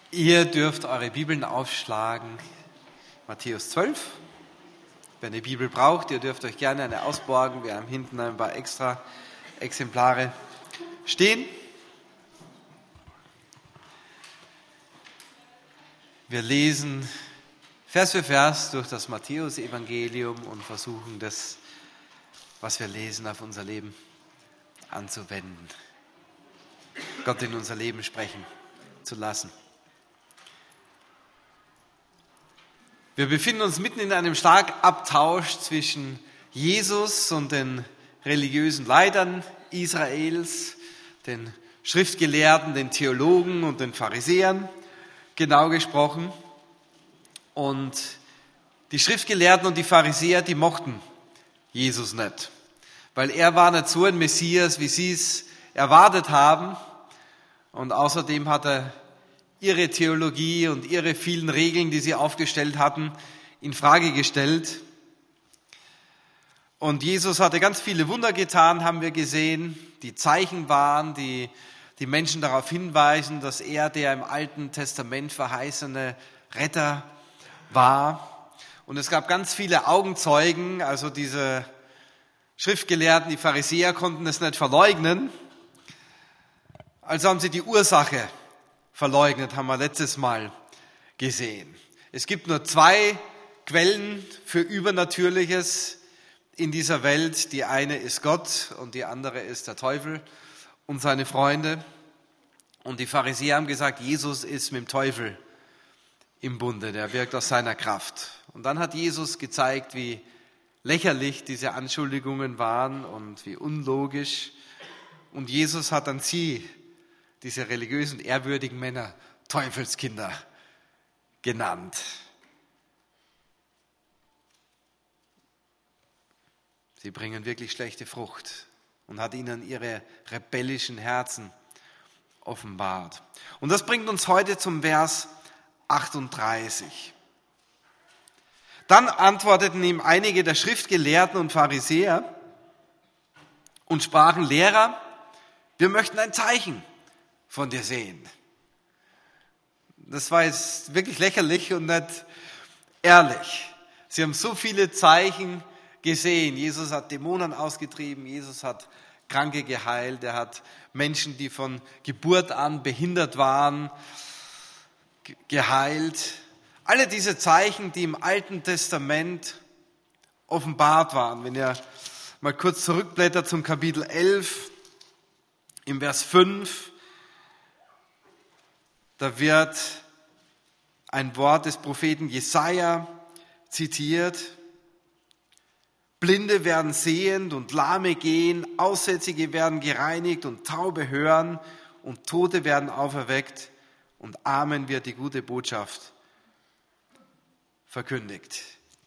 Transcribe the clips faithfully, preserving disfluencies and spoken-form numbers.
Ihr dürft eure Bibeln aufschlagen, Matthäus zwölf. Wenn ihr Bibel braucht, ihr dürft euch gerne eine ausborgen. Wir haben hinten ein paar extra Exemplare stehen. Wir lesen Vers für Vers durch das Matthäus-Evangelium und versuchen das, was wir lesen, auf unser Leben anzuwenden. Gott in unser Leben sprechen zu lassen. Wir befinden uns mitten in einem Schlagabtausch zwischen Jesus und den religiösen Leitern Israels, den Schriftgelehrten, den Theologen und den Pharisäern, genau gesprochen. Und die Schriftgelehrten und die Pharisäer, die mochten Jesus nicht, weil er war nicht so ein Messias, wie sie es erwartet haben. Und außerdem hat er ihre Theologie und ihre vielen Regeln, die sie aufgestellt hatten, in Frage gestellt. Und Jesus hatte ganz viele Wunder getan, haben wir gesehen, die Zeichen waren, die die Menschen darauf hinweisen, dass er der im Alten Testament verheißene Retter war. Und es gab ganz viele Augenzeugen, also diese Schriftgelehrten, die Pharisäer konnten es nicht verleugnen. Also haben sie die Ursache verleugnet, haben wir letztes Mal gesehen. Es gibt nur zwei Quellen für Übernatürliches in dieser Welt. Die eine ist Gott und die andere ist der Teufel und seine Freunde. Und die Pharisäer haben gesagt, Jesus ist mit dem Teufel im Bunde, der wirkt aus seiner Kraft. Und dann hat Jesus gezeigt, wie lächerlich diese Anschuldigungen waren und wie unlogisch. Und Jesus hat dann sie, diese religiösen, ehrwürdigen Männer, Teufelskinder genannt. Sie bringen wirklich schlechte Frucht und hat ihnen ihre rebellischen Herzen offenbart. Und das bringt uns heute zum Vers achtunddreißig. Dann antworteten ihm einige der Schriftgelehrten und Pharisäer und sprachen, Lehrer, wir möchten ein Zeichen von dir sehen. Das war jetzt wirklich lächerlich und nicht ehrlich. Sie haben so viele Zeichen gesehen. Jesus hat Dämonen ausgetrieben, Jesus hat Kranke geheilt, er hat Menschen, die von Geburt an behindert waren, geheilt. Alle diese Zeichen, die im Alten Testament offenbart waren. Wenn ihr mal kurz zurückblättert zum Kapitel elf, im Vers fünf, da wird ein Wort des Propheten Jesaja zitiert. Blinde werden sehend und Lahme gehen, Aussätzige werden gereinigt und Taube hören und Tote werden auferweckt und Armen wird die gute Botschaft verkündigt.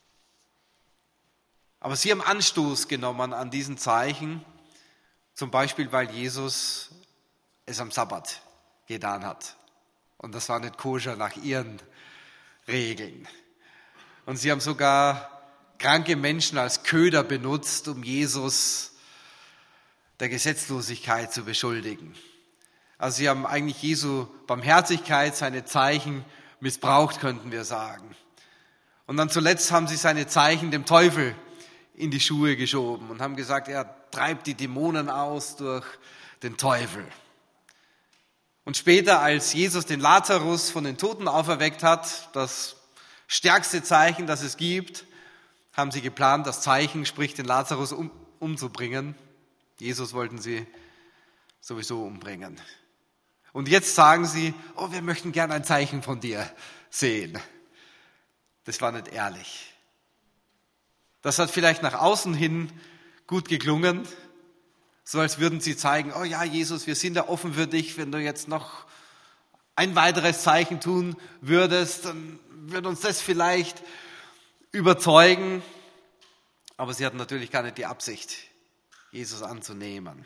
Aber sie haben Anstoß genommen an diesen Zeichen, zum Beispiel, weil Jesus es am Sabbat getan hat. Und das war nicht koscher nach ihren Regeln. Und sie haben sogar kranke Menschen als Köder benutzt, um Jesus der Gesetzlosigkeit zu beschuldigen. Also sie haben eigentlich Jesu Barmherzigkeit, seine Zeichen missbraucht, könnten wir sagen. Und dann zuletzt haben sie seine Zeichen dem Teufel in die Schuhe geschoben und haben gesagt, er treibt die Dämonen aus durch den Teufel. Und später, als Jesus den Lazarus von den Toten auferweckt hat, das stärkste Zeichen, das es gibt, haben sie geplant, das Zeichen, sprich den Lazarus um, umzubringen. Jesus wollten sie sowieso umbringen. Und jetzt sagen sie, oh, wir möchten gerne ein Zeichen von dir sehen. Das war nicht ehrlich. Das hat vielleicht nach außen hin gut geklungen, so als würden sie zeigen, oh ja, Jesus, wir sind da offen für dich, wenn du jetzt noch ein weiteres Zeichen tun würdest, dann würde uns das vielleicht überzeugen. Aber sie hatten natürlich gar nicht die Absicht, Jesus anzunehmen.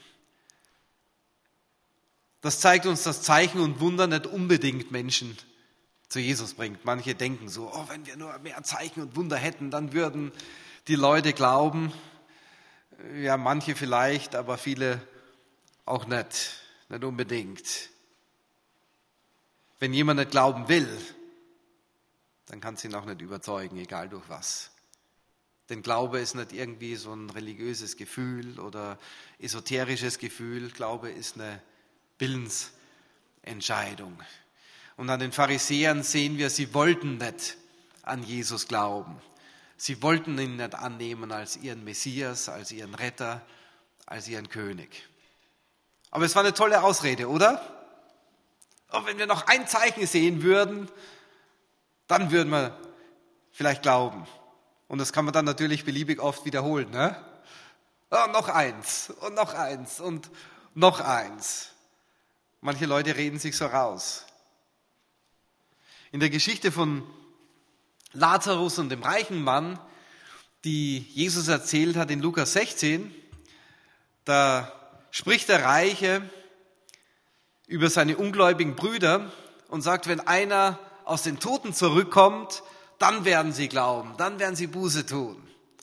Das zeigt uns, dass Zeichen und Wunder nicht unbedingt Menschen zu Jesus bringt. Manche denken so, oh, wenn wir nur mehr Zeichen und Wunder hätten, dann würden die Leute glauben. Ja, manche vielleicht, aber viele auch nicht, nicht unbedingt. Wenn jemand nicht glauben will, dann kann sie ihn auch nicht überzeugen, egal durch was. Denn Glaube ist nicht irgendwie so ein religiöses Gefühl oder esoterisches Gefühl. Glaube ist eine Willensentscheidung. Und an den Pharisäern sehen wir, sie wollten nicht an Jesus glauben. Sie wollten ihn nicht annehmen als ihren Messias, als ihren Retter, als ihren König. Aber es war eine tolle Ausrede, oder? Und wenn wir noch ein Zeichen sehen würden, dann würden wir vielleicht glauben. Und das kann man dann natürlich beliebig oft wiederholen. Ne? Oh, noch eins und noch eins und noch eins. Manche Leute reden sich so raus. In der Geschichte von Lazarus und dem reichen Mann, die Jesus erzählt hat in Lukas sechzehn, da spricht der Reiche über seine ungläubigen Brüder und sagt, wenn einer aus den Toten zurückkommt, dann werden sie glauben, dann werden sie Buße tun.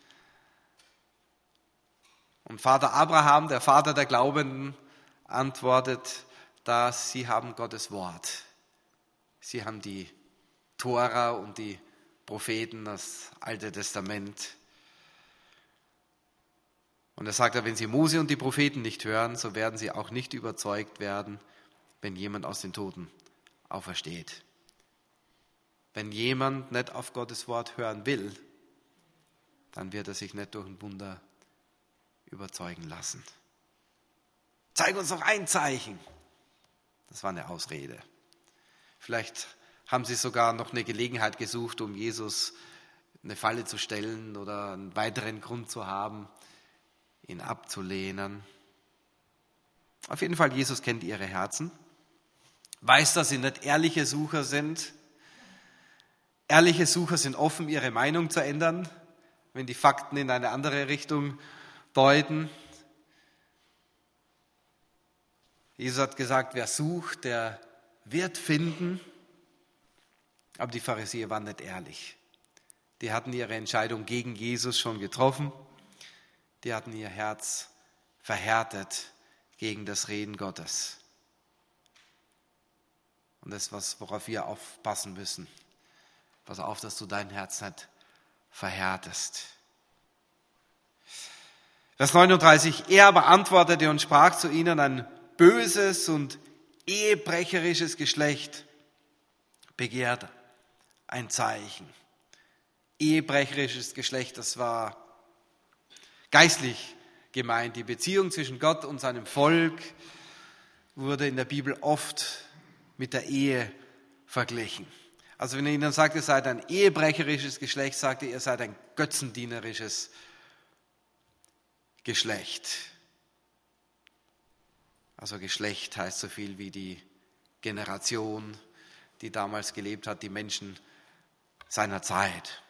Und Vater Abraham, der Vater der Glaubenden, antwortet, dass sie haben Gottes Wort. Sie haben die Tora und die Propheten, das Alte Testament. Und er sagt, wenn sie Mose und die Propheten nicht hören, so werden sie auch nicht überzeugt werden, wenn jemand aus den Toten aufersteht. Wenn jemand nicht auf Gottes Wort hören will, dann wird er sich nicht durch ein Wunder überzeugen lassen. Zeig uns noch ein Zeichen. Das war eine Ausrede. Vielleicht haben sie sogar noch eine Gelegenheit gesucht, um Jesus eine Falle zu stellen oder einen weiteren Grund zu haben, ihn abzulehnen. Auf jeden Fall, Jesus kennt ihre Herzen, weiß, dass sie nicht ehrliche Sucher sind. Ehrliche Sucher sind offen, ihre Meinung zu ändern, wenn die Fakten in eine andere Richtung deuten. Jesus hat gesagt, wer sucht, der wird finden. Aber die Pharisäer waren nicht ehrlich. Die hatten ihre Entscheidung gegen Jesus schon getroffen. Die hatten ihr Herz verhärtet gegen das Reden Gottes. Und das ist was, worauf wir aufpassen müssen. Pass auf, dass du dein Herz nicht verhärtest. Vers neununddreißig, er aber antwortete und sprach zu ihnen, ein böses und ehebrecherisches Geschlecht begehrt ein Zeichen. Ehebrecherisches Geschlecht, das war geistlich gemeint. Die Beziehung zwischen Gott und seinem Volk wurde in der Bibel oft mit der Ehe verglichen. Also wenn er ihnen sagt, ihr seid ein ehebrecherisches Geschlecht, sagt er, ihr seid ein götzendienerisches Geschlecht. Also Geschlecht heißt so viel wie die Generation, die damals gelebt hat, die Menschen seiner Zeit.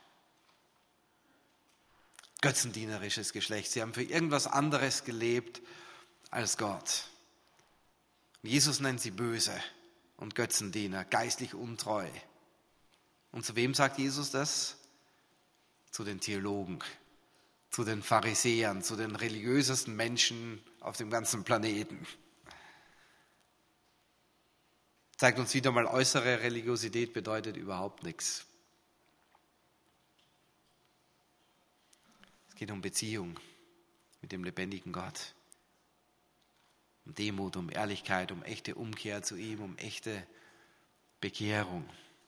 Götzendienerisches Geschlecht. Sie haben für irgendwas anderes gelebt als Gott. Jesus nennt sie böse und Götzendiener, geistlich untreu. Und zu wem sagt Jesus das? Zu den Theologen, zu den Pharisäern, zu den religiösesten Menschen auf dem ganzen Planeten. Zeigt uns wieder mal, äußere Religiosität bedeutet überhaupt nichts. Es geht um Beziehung mit dem lebendigen Gott. Um Demut, um Ehrlichkeit, um echte Umkehr zu ihm, um echte Bekehrung.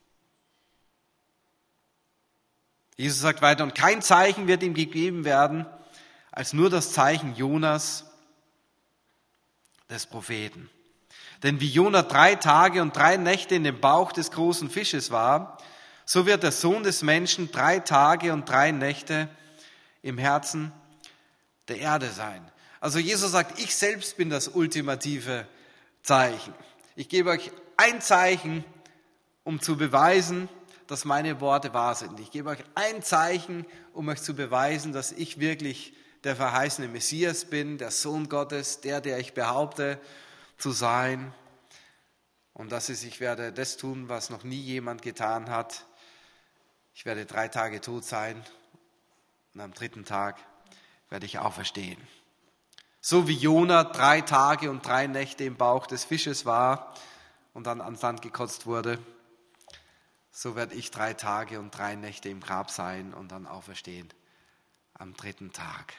Jesus sagt weiter, und kein Zeichen wird ihm gegeben werden, als nur das Zeichen Jonas, des Propheten. Denn wie Jona drei Tage und drei Nächte in dem Bauch des großen Fisches war, so wird der Sohn des Menschen drei Tage und drei Nächte im Herzen der Erde sein. Also Jesus sagt, ich selbst bin das ultimative Zeichen. Ich gebe euch ein Zeichen, um zu beweisen, dass meine Worte wahr sind. Ich gebe euch ein Zeichen, um euch zu beweisen, dass ich wirklich der verheißene Messias bin, der Sohn Gottes, der, der ich behaupte zu sein. Und das ist, ich werde das tun, was noch nie jemand getan hat. Ich werde drei Tage tot sein und am dritten Tag werde ich auferstehen. So wie Jona drei Tage und drei Nächte im Bauch des Fisches war und dann ans Land gekotzt wurde, so werde ich drei Tage und drei Nächte im Grab sein und dann auferstehen am dritten Tag.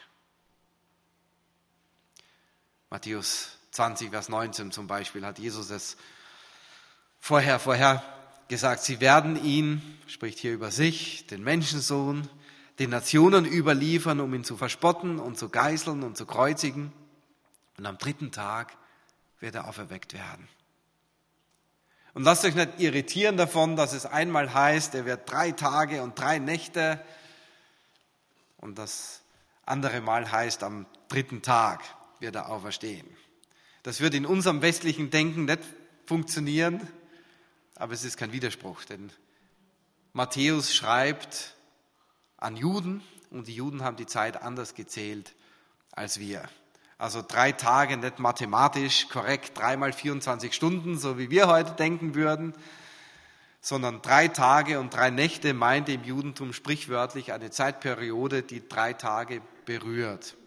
Matthäus zwanzig, Vers neunzehn zum Beispiel hat Jesus es vorher, vorher gesagt, sie werden ihn, spricht hier über sich, den Menschensohn, den Nationen überliefern, um ihn zu verspotten und zu geißeln und zu kreuzigen. Und am dritten Tag wird er auferweckt werden. Und lasst euch nicht irritieren davon, dass es einmal heißt, er wird drei Tage und drei Nächte und das andere Mal heißt, am dritten Tag wird er auferstehen. Das wird in unserem westlichen Denken nicht funktionieren, aber es ist kein Widerspruch, denn Matthäus schreibt an Juden und die Juden haben die Zeit anders gezählt als wir. Also drei Tage, nicht mathematisch korrekt, dreimal vierundzwanzig Stunden, so wie wir heute denken würden, sondern drei Tage und drei Nächte meinte im Judentum sprichwörtlich eine Zeitperiode, die drei Tage berührt.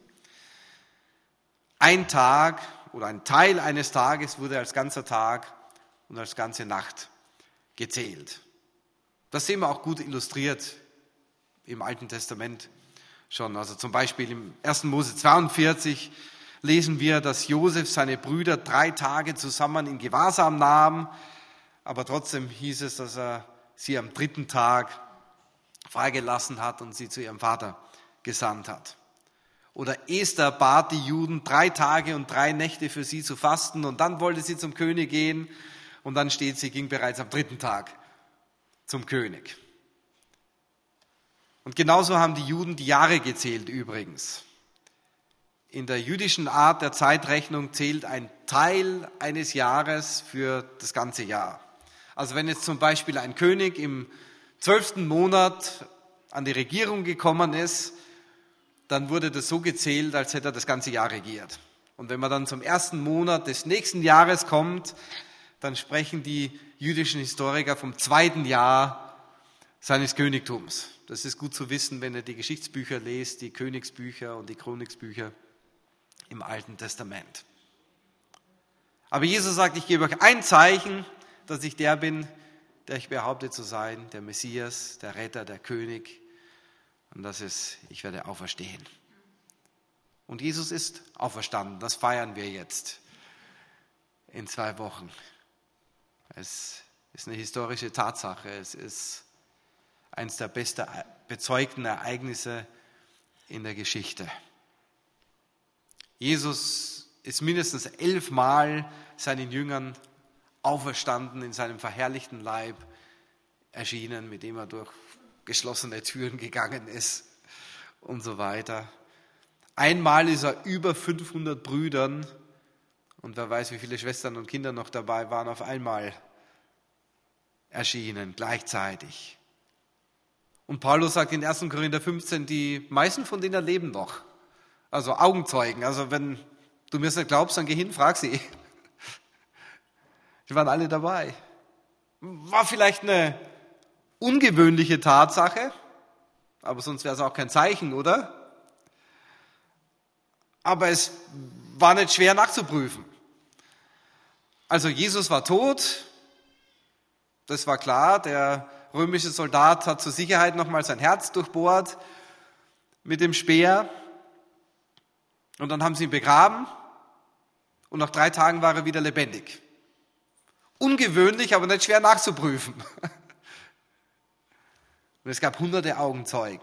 Ein Tag oder ein Teil eines Tages wurde als ganzer Tag und als ganze Nacht gezählt. Das sehen wir auch gut illustriert im Alten Testament schon. Also zum Beispiel im ersten Mose zweiundvierzig lesen wir, dass Josef seine Brüder drei Tage zusammen in Gewahrsam nahm, aber trotzdem hieß es, dass er sie am dritten Tag freigelassen hat und sie zu ihrem Vater gesandt hat. Oder Esther bat die Juden, drei Tage und drei Nächte für sie zu fasten und dann wollte sie zum König gehen und dann steht, sie ging bereits am dritten Tag zum König. Und genauso haben die Juden die Jahre gezählt übrigens. In der jüdischen Art der Zeitrechnung zählt ein Teil eines Jahres für das ganze Jahr. Also wenn jetzt zum Beispiel ein König im zwölften Monat an die Regierung gekommen ist, dann wurde das so gezählt, als hätte er das ganze Jahr regiert. Und wenn man dann zum ersten Monat des nächsten Jahres kommt, dann sprechen die jüdischen Historiker vom zweiten Jahr seines Königtums. Das ist gut zu wissen, wenn ihr die Geschichtsbücher lest, die Königsbücher und die Chroniksbücher im Alten Testament. Aber Jesus sagt, ich gebe euch ein Zeichen, dass ich der bin, der ich behaupte zu sein, der Messias, der Retter, der König. Und das ist, ich werde auferstehen. Und Jesus ist auferstanden. Das feiern wir jetzt in zwei Wochen. Es ist eine historische Tatsache. Es ist eines der besten bezeugten Ereignisse in der Geschichte. Jesus ist mindestens elfmal seinen Jüngern auferstanden, in seinem verherrlichten Leib erschienen, mit dem er durch geschlossene Türen gegangen ist und so weiter. Einmal ist er über fünfhundert Brüdern und wer weiß, wie viele Schwestern und Kinder noch dabei waren, auf einmal erschienen, gleichzeitig. Und Paulus sagt in ersten Korinther fünfzehn, die meisten von denen leben noch. Also Augenzeugen. Also wenn du mir das nicht glaubst, dann geh hin, frag sie. Die waren alle dabei. War vielleicht eine ungewöhnliche Tatsache, aber sonst wäre es auch kein Zeichen, oder? Aber es war nicht schwer nachzuprüfen. Also Jesus war tot, das war klar. Der römische Soldat hat zur Sicherheit nochmal sein Herz durchbohrt mit dem Speer. Und dann haben sie ihn begraben und nach drei Tagen war er wieder lebendig. Ungewöhnlich, aber nicht schwer nachzuprüfen. Und es gab hunderte Augenzeugen.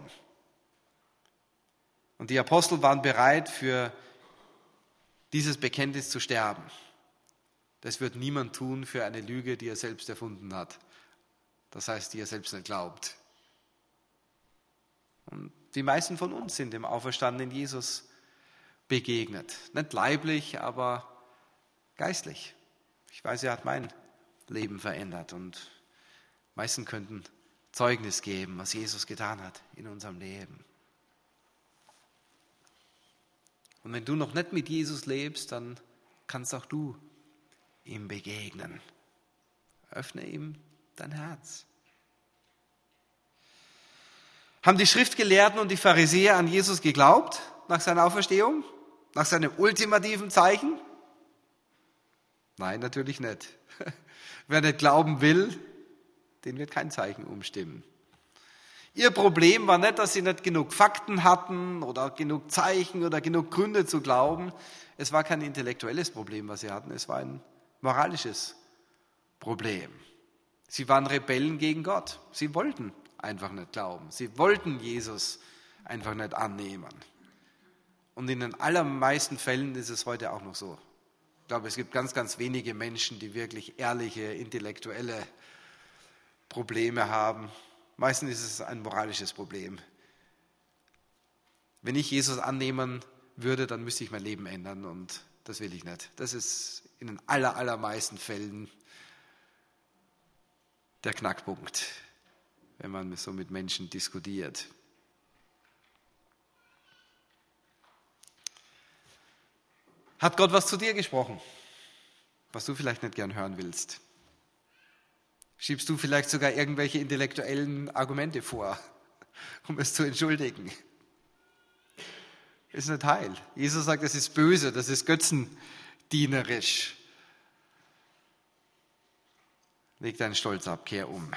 Und die Apostel waren bereit, für dieses Bekenntnis zu sterben. Das wird niemand tun für eine Lüge, die er selbst erfunden hat. Das heißt, die er selbst nicht glaubt. Und die meisten von uns sind dem auferstandenen Jesus begegnet. Nicht leiblich, aber geistlich. Ich weiß, er hat mein Leben verändert und die meisten könnten Zeugnis geben, was Jesus getan hat in unserem Leben. Und wenn du noch nicht mit Jesus lebst, dann kannst auch du ihm begegnen. Öffne ihm dein Herz. Haben die Schriftgelehrten und die Pharisäer an Jesus geglaubt nach seiner Auferstehung? Nach seinem ultimativen Zeichen? Nein, natürlich nicht. Wer nicht glauben will, den wird kein Zeichen umstimmen. Ihr Problem war nicht, dass sie nicht genug Fakten hatten oder genug Zeichen oder genug Gründe zu glauben. Es war kein intellektuelles Problem, was sie hatten. Es war ein moralisches Problem. Sie waren Rebellen gegen Gott. Sie wollten einfach nicht glauben. Sie wollten Jesus einfach nicht annehmen. Und in den allermeisten Fällen ist es heute auch noch so. Ich glaube, es gibt ganz, ganz wenige Menschen, die wirklich ehrliche, intellektuelle Probleme haben. Meistens ist es ein moralisches Problem. Wenn ich Jesus annehmen würde, dann müsste ich mein Leben ändern und das will ich nicht. Das ist in den aller, allermeisten Fällen der Knackpunkt, wenn man so mit Menschen diskutiert. Hat Gott was zu dir gesprochen, was du vielleicht nicht gern hören willst? Schiebst du vielleicht sogar irgendwelche intellektuellen Argumente vor, um es zu entschuldigen? Ist nicht heil. Jesus sagt, das ist böse, das ist götzendienerisch. Leg deinen Stolz ab, kehr um.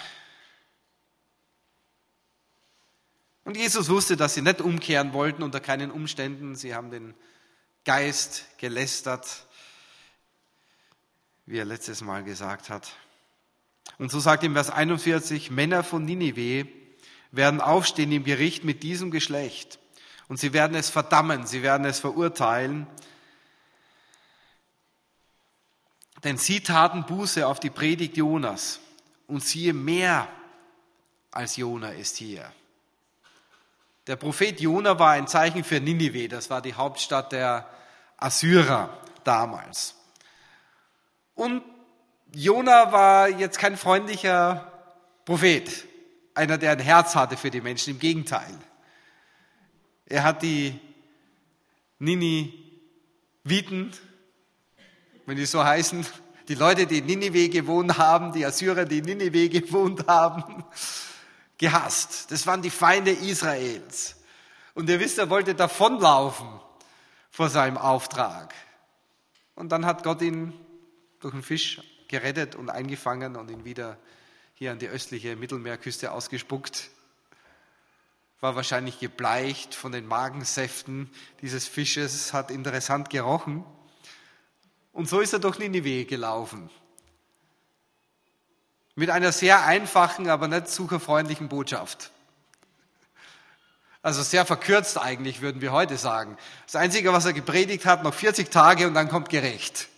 Und Jesus wusste, dass sie nicht umkehren wollten unter keinen Umständen. Sie haben den Geist gelästert, wie er letztes Mal gesagt hat. Und so sagt ihm Vers einundvierzig, Männer von Ninive werden aufstehen im Gericht mit diesem Geschlecht und sie werden es verdammen, sie werden es verurteilen, denn sie taten Buße auf die Predigt Jonas und siehe, mehr als Jona ist hier. Der Prophet Jona war ein Zeichen für Ninive, das war die Hauptstadt der Assyrer damals. Und Jona war jetzt kein freundlicher Prophet, einer, der ein Herz hatte für die Menschen, im Gegenteil. Er hat die Niniviten, wenn die so heißen, die Leute, die in Ninive gewohnt haben, die Assyrer, die in Ninive gewohnt haben, gehasst. Das waren die Feinde Israels. Und ihr wisst, er wollte davonlaufen vor seinem Auftrag. Und dann hat Gott ihn durch einen Fisch gerettet und eingefangen und ihn wieder hier an die östliche Mittelmeerküste ausgespuckt. War wahrscheinlich gebleicht von den Magensäften dieses Fisches, hat interessant gerochen. Und so ist er durch Ninive gelaufen. Mit einer sehr einfachen, aber nicht sucherfreundlichen Botschaft. Also sehr verkürzt eigentlich, würden wir heute sagen. Das Einzige, was er gepredigt hat, noch vierzig Tage und dann kommt Gericht.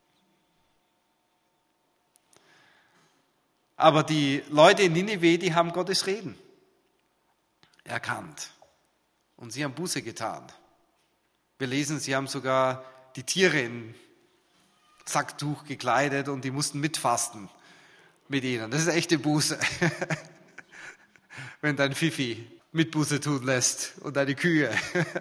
Aber die Leute in Ninive, die haben Gottes Reden erkannt. Und sie haben Buße getan. Wir lesen, sie haben sogar die Tiere in Sacktuch gekleidet und die mussten mitfasten mit ihnen. Das ist echte Buße. Wenn dein Fifi mit Buße tun lässt und deine Kühe.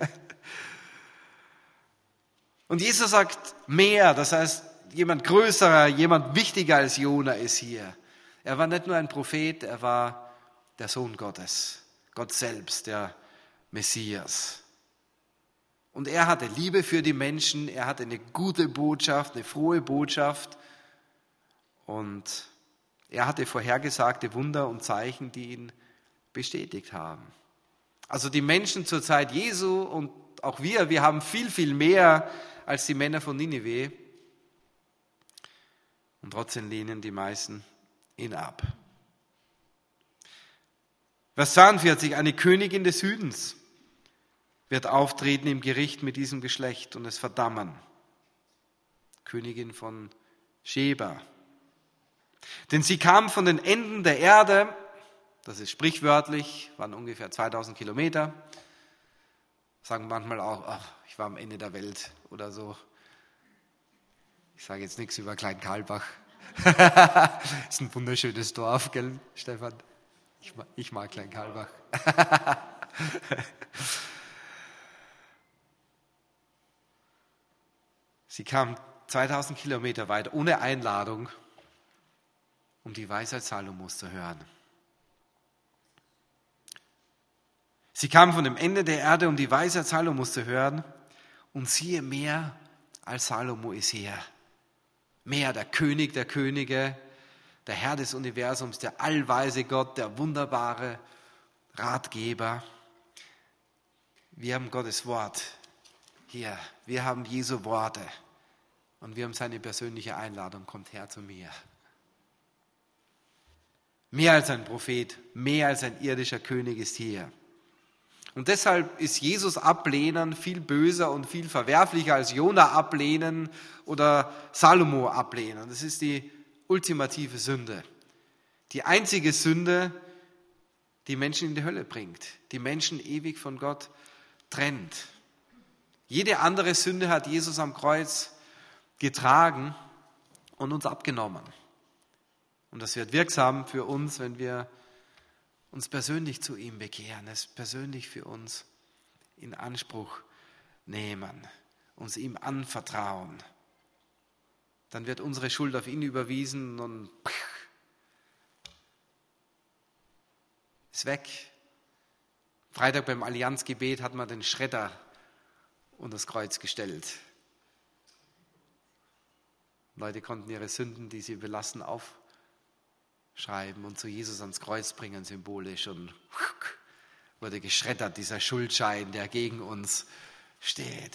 Und Jesus sagt mehr, das heißt, jemand größerer, jemand wichtiger als Jona ist hier. Er war nicht nur ein Prophet, er war der Sohn Gottes, Gott selbst, der Messias. Und er hatte Liebe für die Menschen, er hatte eine gute Botschaft, eine frohe Botschaft und er hatte vorhergesagte Wunder und Zeichen, die ihn bestätigt haben. Also die Menschen zur Zeit Jesu und auch wir, wir haben viel, viel mehr als die Männer von Ninive und trotzdem lehnen die meisten ihn ab. Vers zweiundvierzig, eine Königin des Südens wird auftreten im Gericht mit diesem Geschlecht und es verdammen. Königin von Sheba. Denn sie kam von den Enden der Erde, das ist sprichwörtlich, waren ungefähr zweitausend Kilometer, sagen manchmal auch, ach, ich war am Ende der Welt oder so. Ich sage jetzt nichts über Kleinkarlbach. Ist ein wunderschönes Dorf, gell, Stefan? Ich mag, ich mag Kleinkarlbach. Sie kam zweitausend Kilometer weit, ohne Einladung, um die Weisheit Salomos zu hören. Sie kam von dem Ende der Erde, um die Weisheit Salomos zu hören, und siehe, mehr als Salomo ist her. mehr der König der Könige, der Herr des Universums, der allweise Gott, der wunderbare Ratgeber. Wir haben Gottes Wort hier, wir haben Jesu Worte und wir haben seine persönliche Einladung, kommt her zu mir. Mehr als ein Prophet, mehr als ein irdischer König ist hier. Und deshalb ist Jesus ablehnen viel böser und viel verwerflicher als Jona ablehnen oder Salomo ablehnen. Das ist die ultimative Sünde. Die einzige Sünde, die Menschen in die Hölle bringt, die Menschen ewig von Gott trennt. Jede andere Sünde hat Jesus am Kreuz getragen und uns abgenommen. Und das wird wirksam für uns, wenn wir uns persönlich zu ihm bekehren, es persönlich für uns in Anspruch nehmen, uns ihm anvertrauen. Dann wird unsere Schuld auf ihn überwiesen und ist weg. Freitag beim Allianzgebet hat man den Schredder unter das Kreuz gestellt. Leute konnten ihre Sünden, die sie belassen, aufschreiben und zu Jesus ans Kreuz bringen, symbolisch. Und wurde geschreddert, dieser Schuldschein, der gegen uns steht.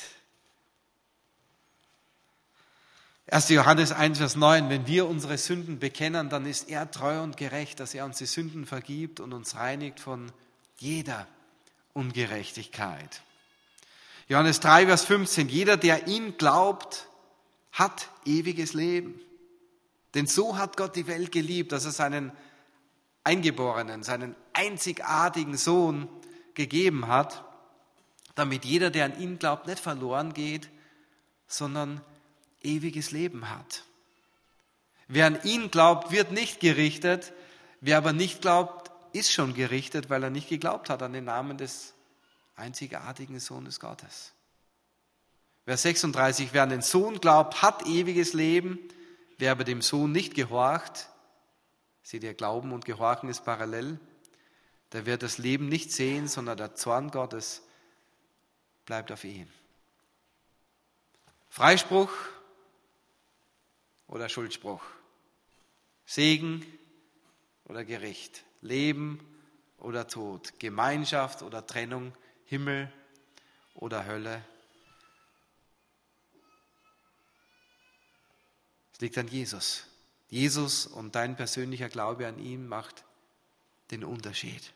erster Johannes eins, Vers neun, wenn wir unsere Sünden bekennen, dann ist er treu und gerecht, dass er uns die Sünden vergibt und uns reinigt von jeder Ungerechtigkeit. Johannes drei, Vers fünfzehn, jeder, der ihm glaubt, hat ewiges Leben. Denn so hat Gott die Welt geliebt, dass er seinen Eingeborenen, seinen einzigartigen Sohn gegeben hat, damit jeder, der an ihn glaubt, nicht verloren geht, sondern ewiges Leben hat. Wer an ihn glaubt, wird nicht gerichtet. Wer aber nicht glaubt, ist schon gerichtet, weil er nicht geglaubt hat an den Namen des einzigartigen Sohnes Gottes. Vers sechsunddreißig, wer an den Sohn glaubt, hat ewiges Leben. Wer aber dem Sohn nicht gehorcht, seht ihr, Glauben und Gehorchen ist parallel, der wird das Leben nicht sehen, sondern der Zorn Gottes bleibt auf ihm. Freispruch oder Schuldspruch, Segen oder Gericht, Leben oder Tod, Gemeinschaft oder Trennung, Himmel oder Hölle. Es liegt an Jesus. Jesus und dein persönlicher Glaube an ihn macht den Unterschied.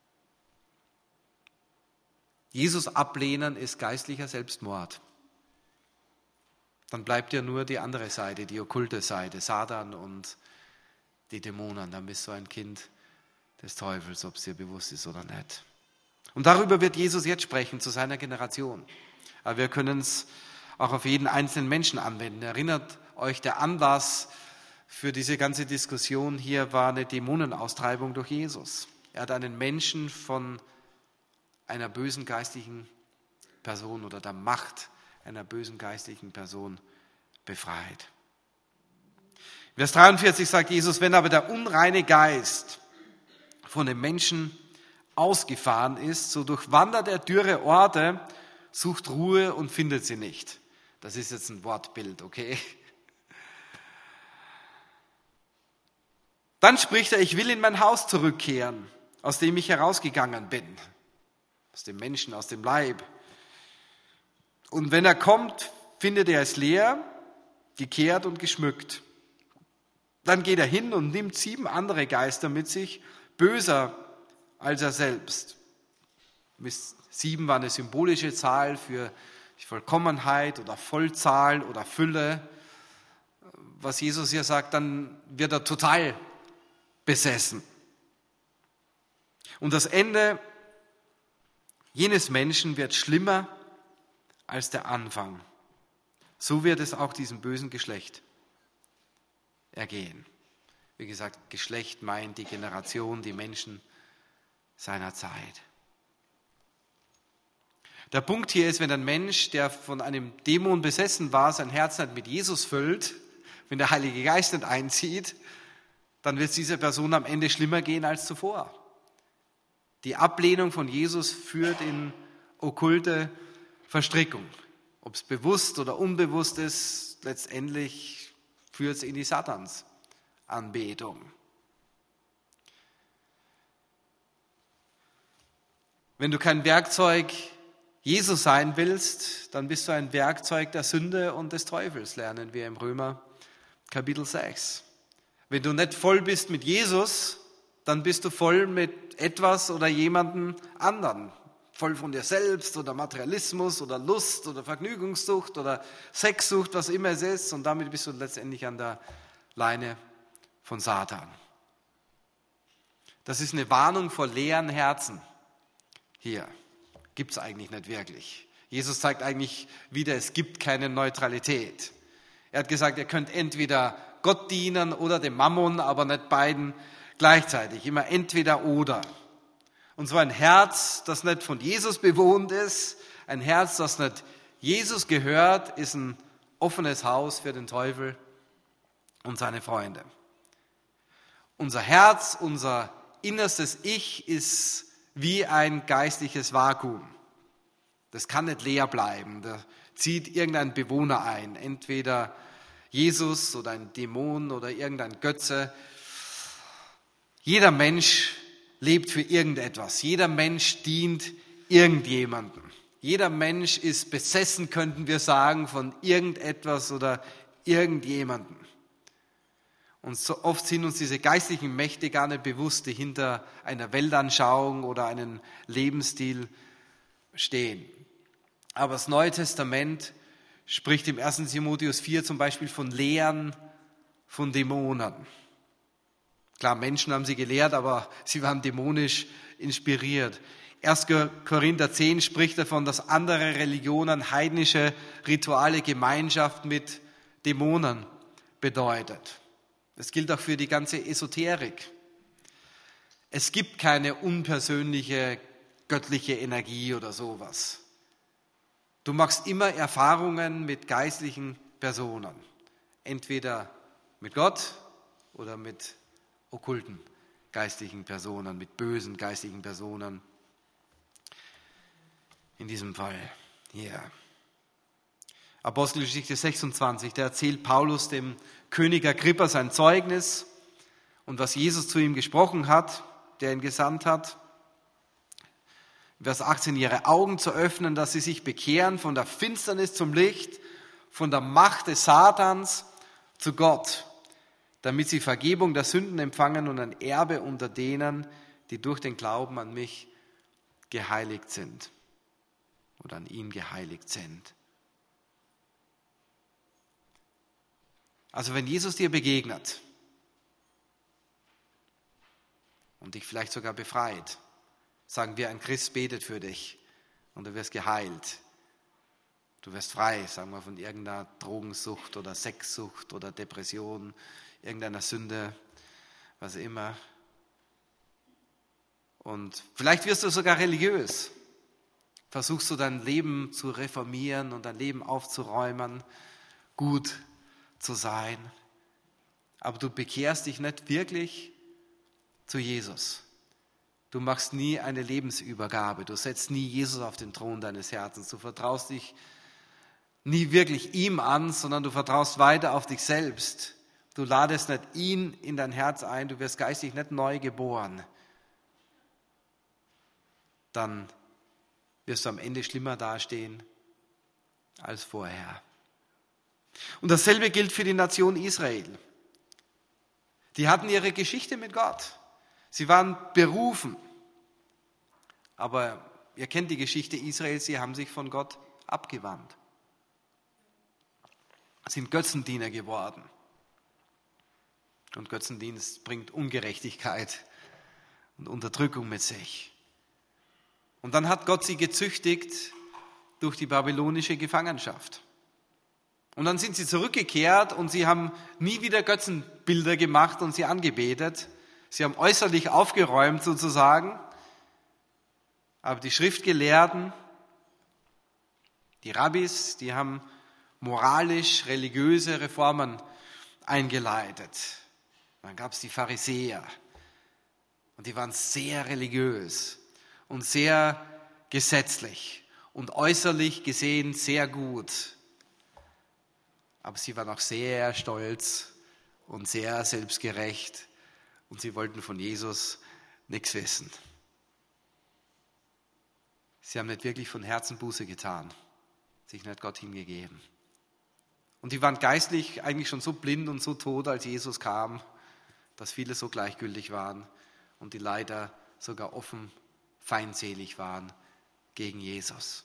Jesus ablehnen ist geistlicher Selbstmord. Dann bleibt ja nur die andere Seite, die okkulte Seite, Satan und die Dämonen. Dann bist du ein Kind des Teufels, ob es dir bewusst ist oder nicht. Und darüber wird Jesus jetzt sprechen, zu seiner Generation. Aber wir können es auch auf jeden einzelnen Menschen anwenden. Erinnert euch, der Anlass für diese ganze Diskussion hier war eine Dämonenaustreibung durch Jesus. Er hat einen Menschen von einer bösen geistlichen Person oder der Macht einer bösen geistlichen Person befreit. Vers dreiundvierzig sagt Jesus, wenn aber der unreine Geist von dem Menschen ausgefahren ist, so durchwandert er dürre Orte, sucht Ruhe und findet sie nicht. Das ist jetzt ein Wortbild, okay? Dann spricht er, ich will in mein Haus zurückkehren, aus dem ich herausgegangen bin. Aus dem Menschen, aus dem Leib. Und wenn er kommt, findet er es leer, gekehrt und geschmückt. Dann geht er hin und nimmt sieben andere Geister mit sich, böser als er selbst. Sieben war eine symbolische Zahl für die Vollkommenheit oder Vollzahl oder Fülle. Was Jesus hier sagt, dann wird er total besessen. Und das Ende jenes Menschen wird schlimmer als der Anfang. So wird es auch diesem bösen Geschlecht ergehen. Wie gesagt, Geschlecht meint die Generation, die Menschen seiner Zeit. Der Punkt hier ist, wenn ein Mensch, der von einem Dämon besessen war, sein Herz nicht mit Jesus füllt, wenn der Heilige Geist nicht einzieht, dann wird es dieser Person am Ende schlimmer gehen als zuvor. Die Ablehnung von Jesus führt in okkulte Verstrickung. Ob es bewusst oder unbewusst ist, letztendlich führt es in die Satansanbetung. Wenn du kein Werkzeug Jesus sein willst, dann bist du ein Werkzeug der Sünde und des Teufels, lernen wir im Römer Kapitel sechs. Wenn du nicht voll bist mit Jesus, dann bist du voll mit etwas oder jemandem anderen. Voll von dir selbst oder Materialismus oder Lust oder Vergnügungssucht oder Sexsucht, was immer es ist. Und damit bist du letztendlich an der Leine von Satan. Das ist eine Warnung vor leeren Herzen. Hier gibt es eigentlich nicht wirklich. Jesus zeigt eigentlich wieder, es gibt keine Neutralität. Er hat gesagt, ihr könnt entweder Gott dienen oder dem Mammon, aber nicht beiden gleichzeitig. Immer entweder oder. Und so ein Herz, das nicht von Jesus bewohnt ist, ein Herz, das nicht Jesus gehört, ist ein offenes Haus für den Teufel und seine Freunde. Unser Herz, unser innerstes Ich ist wie ein geistliches Vakuum. Das kann nicht leer bleiben. Da zieht irgendein Bewohner ein, entweder Jesus oder ein Dämon oder irgendein Götze. Jeder Mensch lebt für irgendetwas. Jeder Mensch dient irgendjemandem. Jeder Mensch ist besessen, könnten wir sagen, von irgendetwas oder irgendjemandem. Und so oft sind uns diese geistlichen Mächte gar nicht bewusst, die hinter einer Weltanschauung oder einem Lebensstil stehen. Aber das Neue Testament spricht im ersten Timotheus vier zum Beispiel von Lehren von Dämonen. Klar, Menschen haben sie gelehrt, aber sie waren dämonisch inspiriert. erster Korinther zehn spricht davon, dass andere Religionen heidnische Rituale Gemeinschaft mit Dämonen bedeutet. Das gilt auch für die ganze Esoterik. Es gibt keine unpersönliche göttliche Energie oder sowas. Du machst immer Erfahrungen mit geistlichen Personen. Entweder mit Gott oder mit okkulten geistlichen Personen, mit bösen geistlichen Personen. In diesem Fall hier. Apostelgeschichte sechsundzwanzig, da erzählt Paulus dem König Agrippa sein Zeugnis und was Jesus zu ihm gesprochen hat, der ihn gesandt hat. Vers achtzehn, ihre Augen zu öffnen, dass sie sich bekehren von der Finsternis zum Licht, von der Macht des Satans zu Gott, damit sie Vergebung der Sünden empfangen und ein Erbe unter denen, die durch den Glauben an mich geheiligt sind oder an ihn geheiligt sind. Also wenn Jesus dir begegnet und dich vielleicht sogar befreit, sagen wir, ein Christ betet für dich und du wirst geheilt. Du wirst frei, sagen wir, von irgendeiner Drogensucht oder Sexsucht oder Depression, irgendeiner Sünde, was immer. Und vielleicht wirst du sogar religiös. Versuchst du dein Leben zu reformieren und dein Leben aufzuräumen, gut zu sein. Aber du bekehrst dich nicht wirklich zu Jesus. Du machst nie eine Lebensübergabe. Du setzt nie Jesus auf den Thron deines Herzens. Du vertraust dich nie wirklich ihm an, sondern du vertraust weiter auf dich selbst. Du ladest nicht ihn in dein Herz ein. Du wirst geistig nicht neu geboren. Dann wirst du am Ende schlimmer dastehen als vorher. Und dasselbe gilt für die Nation Israel. Die hatten ihre Geschichte mit Gott. Sie waren berufen. Aber ihr kennt die Geschichte Israels, sie haben sich von Gott abgewandt. Sind Götzendiener geworden. Und Götzendienst bringt Ungerechtigkeit und Unterdrückung mit sich. Und dann hat Gott sie gezüchtigt durch die babylonische Gefangenschaft. Und dann sind sie zurückgekehrt und sie haben nie wieder Götzenbilder gemacht und sie angebetet. Sie haben äußerlich aufgeräumt sozusagen. Aber die Schriftgelehrten, die Rabbis, die haben moralisch-religiöse Reformen eingeleitet. Dann gab es die Pharisäer und die waren sehr religiös und sehr gesetzlich und äußerlich gesehen sehr gut. aber sie waren auch sehr stolz und sehr selbstgerecht und sie wollten von Jesus nichts wissen. Sie haben nicht wirklich von Herzen Buße getan, sich nicht Gott hingegeben. Und die waren geistlich eigentlich schon so blind und so tot, als Jesus kam, dass viele so gleichgültig waren und die leider sogar offen feindselig waren gegen Jesus.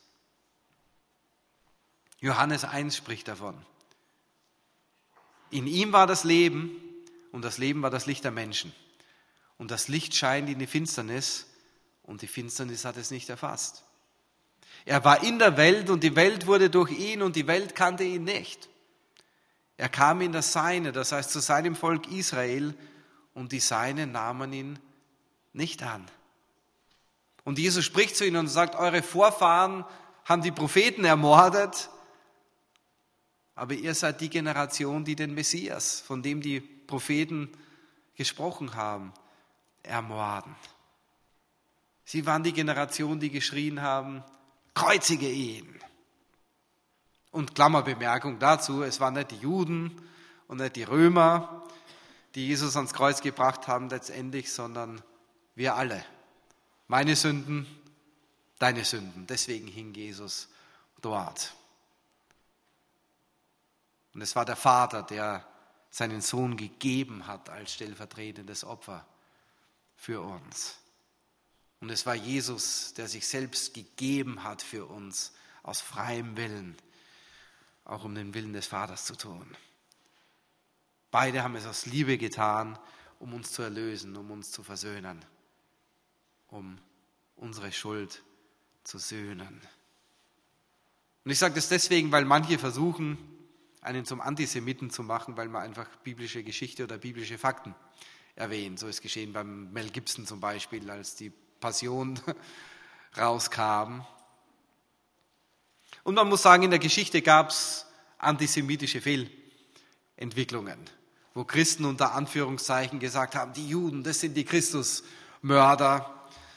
Johannes eins spricht davon. In ihm war das Leben und das Leben war das Licht der Menschen. Und das Licht scheint in die Finsternis und die Finsternis hat es nicht erfasst. Er war in der Welt und die Welt wurde durch ihn und die Welt kannte ihn nicht. Er kam in das Seine, das heißt zu seinem Volk Israel, und die Seinen nahmen ihn nicht an. Und Jesus spricht zu ihnen und sagt, eure Vorfahren haben die Propheten ermordet, aber ihr seid die Generation, die den Messias, von dem die Propheten gesprochen haben, ermorden. Sie waren die Generation, die geschrien haben, kreuzige ihn. Und Klammerbemerkung dazu, es waren nicht die Juden und nicht die Römer, die Jesus ans Kreuz gebracht haben letztendlich, sondern wir alle. Meine Sünden, deine Sünden. Deswegen hing Jesus dort. Und es war der Vater, der seinen Sohn gegeben hat als stellvertretendes Opfer für uns. Und es war Jesus, der sich selbst gegeben hat für uns aus freiem Willen, auch um den Willen des Vaters zu tun. Beide haben es aus Liebe getan, um uns zu erlösen, um uns zu versöhnen, um unsere Schuld zu sühnen. Und ich sage das deswegen, weil manche versuchen, einen zum Antisemiten zu machen, weil man einfach biblische Geschichte oder biblische Fakten erwähnt. So ist geschehen beim Mel Gibson zum Beispiel, als die Passion rauskam. Und man muss sagen, in der Geschichte gab es antisemitische Fehlentwicklungen, wo Christen unter Anführungszeichen gesagt haben, die Juden, das sind die Christusmörder,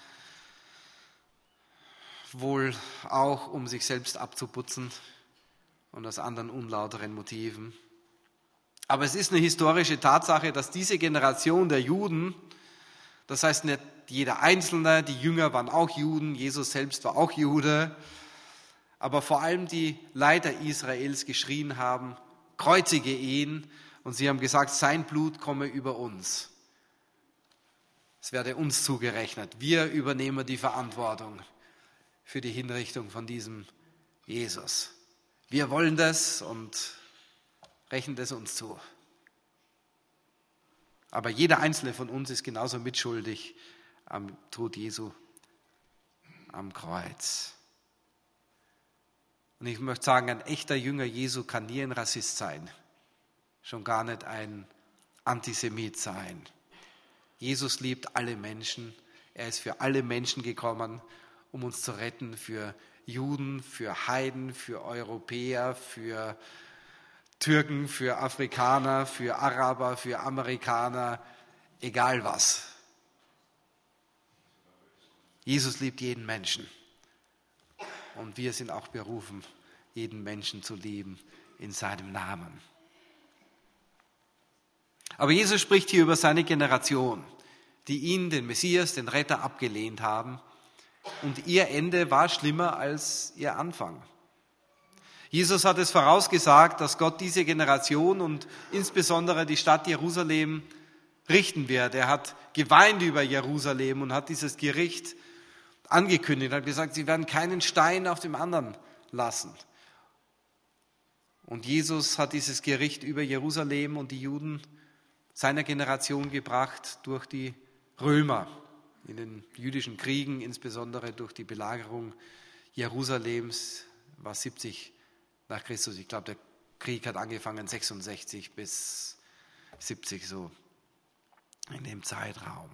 wohl auch um sich selbst abzuputzen und aus anderen unlauteren Motiven. Aber es ist eine historische Tatsache, dass diese Generation der Juden, das heißt nicht jeder Einzelne, die Jünger waren auch Juden, Jesus selbst war auch Jude, aber vor allem die Leiter Israels geschrien haben, kreuzige ihn, und sie haben gesagt, sein Blut komme über uns. Es werde uns zugerechnet. Wir übernehmen die Verantwortung für die Hinrichtung von diesem Jesus. Wir wollen das und rechnen das uns zu. Aber jeder Einzelne von uns ist genauso mitschuldig am Tod Jesu am Kreuz. Und ich möchte sagen, ein echter Jünger Jesu kann nie ein Rassist sein, schon gar nicht ein Antisemit sein. Jesus liebt alle Menschen. Er ist für alle Menschen gekommen, um uns zu retten, für Juden, für Heiden, für Europäer, für Türken, für Afrikaner, für Araber, für Amerikaner, egal was. Jesus liebt jeden Menschen. Und wir sind auch berufen, jeden Menschen zu lieben in seinem Namen. Aber Jesus spricht hier über seine Generation, die ihn, den Messias, den Retter, abgelehnt haben. Und ihr Ende war schlimmer als ihr Anfang. Jesus hat es vorausgesagt, dass Gott diese Generation und insbesondere die Stadt Jerusalem richten wird. Er hat geweint über Jerusalem und hat dieses Gericht angekündigt. Er hat gesagt, sie werden keinen Stein auf dem anderen lassen. Und Jesus hat dieses Gericht über Jerusalem und die Juden seiner Generation gebracht durch die Römer in den jüdischen Kriegen, insbesondere durch die Belagerung Jerusalems, war siebzig nach Christus. Ich glaube, der Krieg hat angefangen sechsundsechzig bis siebzig, so in dem Zeitraum.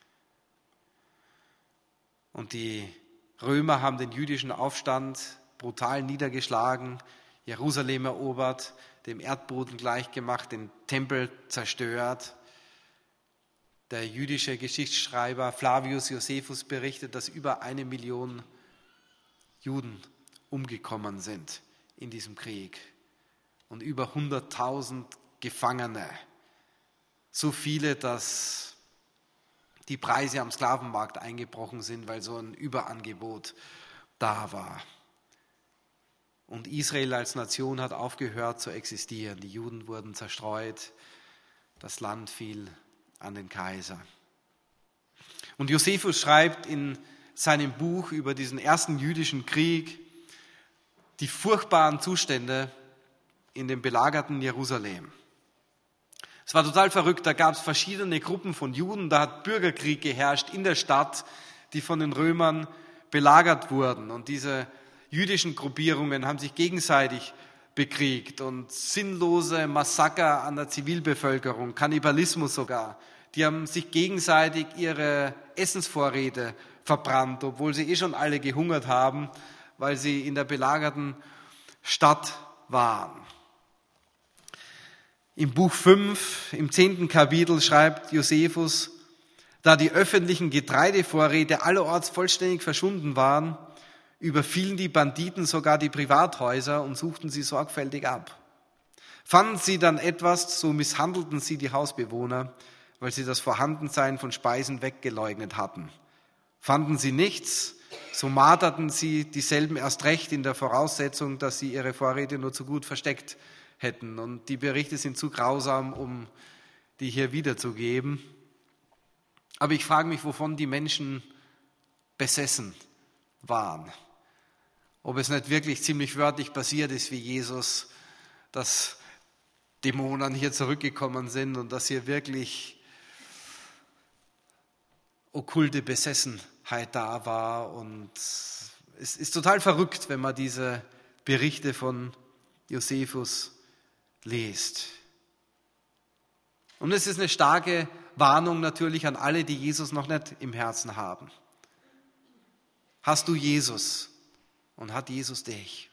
Und die Römer haben den jüdischen Aufstand brutal niedergeschlagen, Jerusalem erobert, dem Erdboden gleichgemacht, den Tempel zerstört. Der jüdische Geschichtsschreiber Flavius Josephus berichtet, dass über eine Million Juden umgekommen sind in diesem Krieg. und über hunderttausend Gefangene. So viele, dass die Preise am Sklavenmarkt eingebrochen sind, weil so ein Überangebot da war. Und Israel als Nation hat aufgehört zu existieren. Die Juden wurden zerstreut, das Land fiel an den Kaiser. Und Josephus schreibt in seinem Buch über diesen ersten jüdischen Krieg die furchtbaren Zustände in dem belagerten Jerusalem. Es war total verrückt, da gab es verschiedene Gruppen von Juden, da hat Bürgerkrieg geherrscht in der Stadt, die von den Römern belagert wurden. Und diese jüdischen Gruppierungen haben sich gegenseitig bekriegt und sinnlose Massaker an der Zivilbevölkerung, Kannibalismus sogar. Die haben sich gegenseitig ihre Essensvorräte verbrannt, obwohl sie eh schon alle gehungert haben, weil sie in der belagerten Stadt waren. Im Buch fünf, im zehnten Kapitel schreibt Josephus, da die öffentlichen Getreidevorräte allerorts vollständig verschwunden waren, überfielen die Banditen sogar die Privathäuser und suchten sie sorgfältig ab. Fanden sie dann etwas, so misshandelten sie die Hausbewohner, weil sie das Vorhandensein von Speisen weggeleugnet hatten. Fanden sie nichts, so marterten sie dieselben erst recht in der Voraussetzung, dass sie ihre Vorräte nur zu gut versteckt hätten. Und die Berichte sind zu grausam, um die hier wiederzugeben. Aber ich frage mich, wovon die Menschen besessen waren. Ob es nicht wirklich ziemlich wörtlich passiert ist, wie Jesus, dass Dämonen hier zurückgekommen sind und dass hier wirklich okkulte Besessenheit da war. Und es ist total verrückt, wenn man diese Berichte von Josephus liest. Und es ist eine starke Warnung natürlich an alle, die Jesus noch nicht im Herzen haben. Hast du Jesus und hat Jesus dich?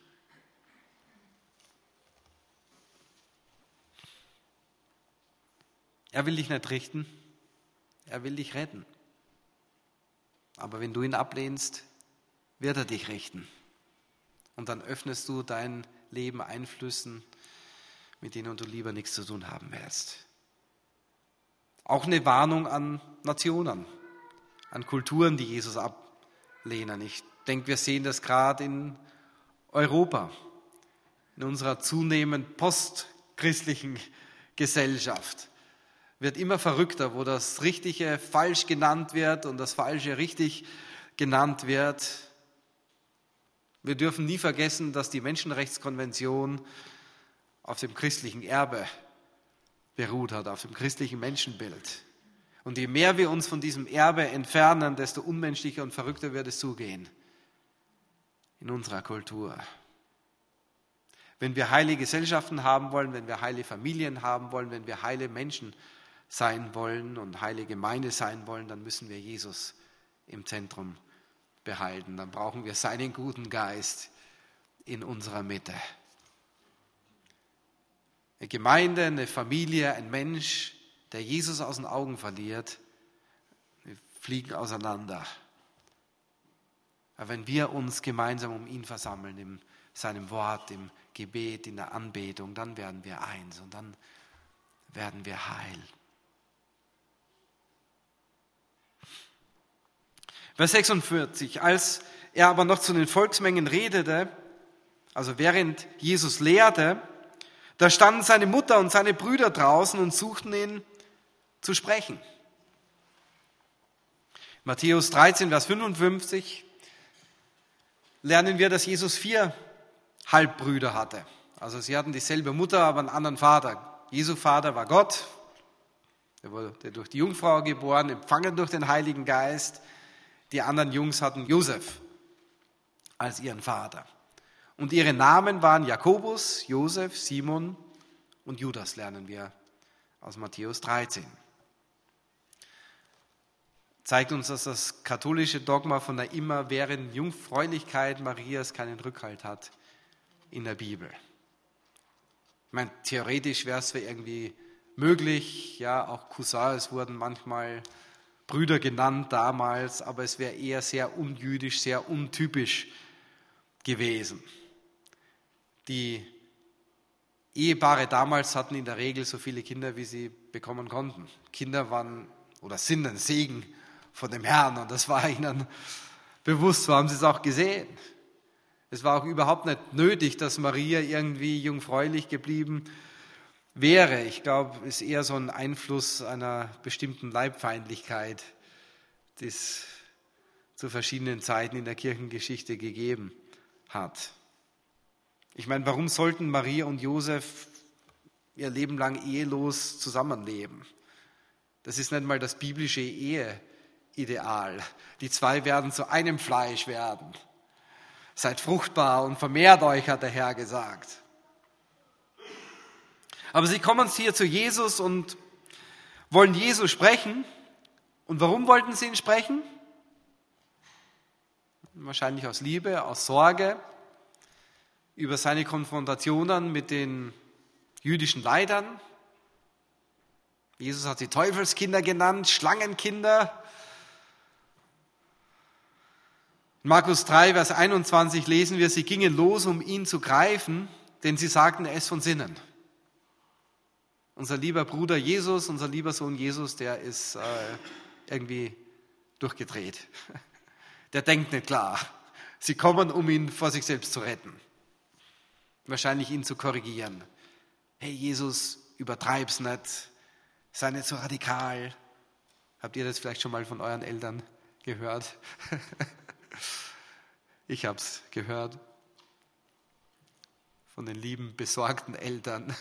Er will dich nicht richten, er will dich retten. Aber wenn du ihn ablehnst, wird er dich richten. Und dann öffnest du dein Leben Einflüssen, mit denen du lieber nichts zu tun haben willst. Auch eine Warnung an Nationen, an Kulturen, die Jesus ablehnen. Ich denke, wir sehen das gerade in Europa, in unserer zunehmend postchristlichen Gesellschaft. Wird immer verrückter, wo das Richtige falsch genannt wird und das Falsche richtig genannt wird. Wir dürfen nie vergessen, dass die Menschenrechtskonvention auf dem christlichen Erbe beruht hat, auf dem christlichen Menschenbild. Und je mehr wir uns von diesem Erbe entfernen, desto unmenschlicher und verrückter wird es zugehen in unserer Kultur. Wenn wir heile Gesellschaften haben wollen, wenn wir heile Familien haben wollen, wenn wir heile Menschen sein wollen und heile Gemeinde sein wollen, dann müssen wir Jesus im Zentrum behalten. Dann brauchen wir seinen guten Geist in unserer Mitte. Eine Gemeinde, eine Familie, ein Mensch, der Jesus aus den Augen verliert, wir fliegen auseinander. Aber wenn wir uns gemeinsam um ihn versammeln, in seinem Wort, im Gebet, in der Anbetung, dann werden wir eins und dann werden wir heil. Vers sechsundvierzig, als er aber noch zu den Volksmengen redete, also während Jesus lehrte, da standen seine Mutter und seine Brüder draußen und suchten ihn zu sprechen. Matthäus dreizehn, Vers fünfundfünfzig lernen wir, dass Jesus vier Halbbrüder hatte. Also sie hatten dieselbe Mutter, aber einen anderen Vater. Jesu Vater war Gott, er wurde durch die Jungfrau geboren, empfangen durch den Heiligen Geist. Die anderen Jungs hatten Josef als ihren Vater. Und ihre Namen waren Jakobus, Josef, Simon und Judas, lernen wir aus Matthäus dreizehn. Zeigt uns, dass das katholische Dogma von der immerwährenden Jungfräulichkeit Marias keinen Rückhalt hat in der Bibel. Ich meine, theoretisch wäre es zwar irgendwie möglich, ja, auch Cousins wurden manchmal Brüder genannt damals, aber es wäre eher sehr unjüdisch, sehr untypisch gewesen. Die Ehepaare damals hatten in der Regel so viele Kinder, wie sie bekommen konnten. Kinder waren oder sind ein Segen von dem Herrn und das war ihnen bewusst, so haben sie es auch gesehen. Es war auch überhaupt nicht nötig, dass Maria irgendwie jungfräulich geblieben wäre. Ich glaube, es ist eher so ein Einfluss einer bestimmten Leibfeindlichkeit, die es zu verschiedenen Zeiten in der Kirchengeschichte gegeben hat. Ich meine, warum sollten Maria und Josef ihr Leben lang ehelos zusammenleben? Das ist nicht mal das biblische Eheideal. Die zwei werden zu einem Fleisch werden. Seid fruchtbar und vermehrt euch, hat der Herr gesagt. Aber sie kommen hier zu Jesus und wollen Jesus sprechen. Und warum wollten sie ihn sprechen? Wahrscheinlich aus Liebe, aus Sorge über seine Konfrontationen mit den jüdischen Leitern. Jesus hat sie Teufelskinder genannt, Schlangenkinder. In Markus drei, Vers einundzwanzig lesen wir, sie gingen los, um ihn zu greifen, denn sie sagten, er ist von Sinnen. Unser lieber Bruder Jesus, unser lieber Sohn Jesus, der ist äh, irgendwie durchgedreht. Der denkt nicht klar. Sie kommen, um ihn vor sich selbst zu retten. Wahrscheinlich ihn zu korrigieren. Hey Jesus, übertreib's nicht. Sei nicht so radikal. Habt ihr das vielleicht schon mal von euren Eltern gehört? Ich habe es gehört. Von den lieben, besorgten Eltern.